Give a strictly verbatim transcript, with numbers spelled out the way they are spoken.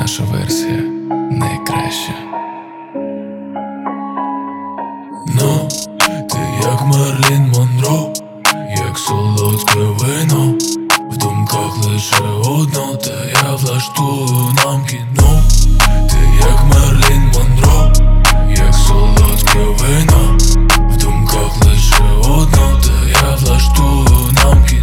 наша версія найкраща. Ну, ти як Мерлін Монро, як солодке вино, в думках лише одно, та я влаштую нам кіно. Ти як Мерлін Монро, як солодке вино, в думках лише одно, та я влаштую нам кіно.